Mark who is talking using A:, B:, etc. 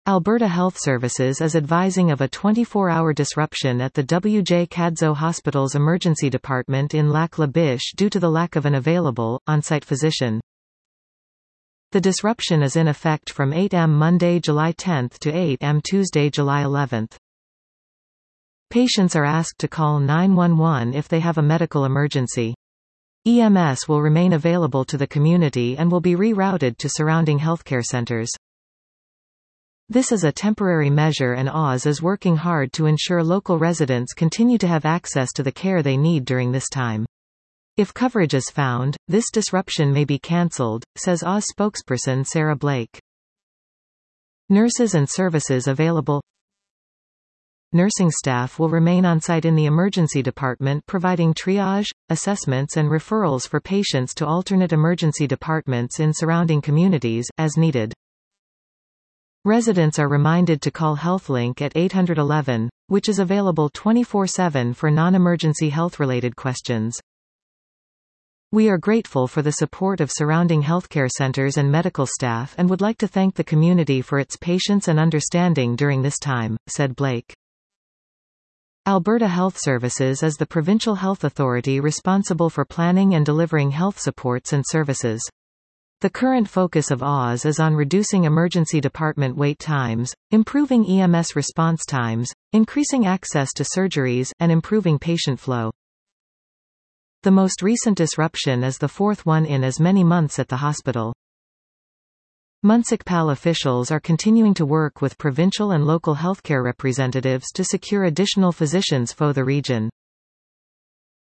A: Alberta Health Services is advising of a 24-hour disruption at the W.J. Cadzo Hospital's emergency department in Lac La Biche due to the lack of an available, on-site physician. The disruption is in effect from 8 am Monday, July 10 to 8 am Tuesday, July 11. Patients are asked to call 911 if they have a medical emergency. EMS will remain available to the community and will be rerouted to surrounding healthcare centers. This is a temporary measure and Oz is working hard to ensure local residents continue to have access to the care they need during this time. If coverage is found, this disruption may be cancelled, says Oz spokesperson Sarah Blake. Nurses and services available. Nursing staff will remain on site in the emergency department providing triage, assessments and referrals for patients to alternate emergency departments in surrounding communities, as needed. Residents are reminded to call HealthLink at 811, which is available 24/7 for non-emergency health-related questions. We are grateful for the support of surrounding healthcare centers and medical staff and would like to thank the community for its patience and understanding during this time, said Blake. Alberta Health Services is the provincial health authority responsible for planning and delivering health supports and services. The current focus of Oz is on reducing emergency department wait times, improving EMS response times, increasing access to surgeries, and improving patient flow. The most recent disruption is the fourth one in as many months at the hospital. Municipal officials are continuing to work with provincial and local healthcare representatives to secure additional physicians for the region.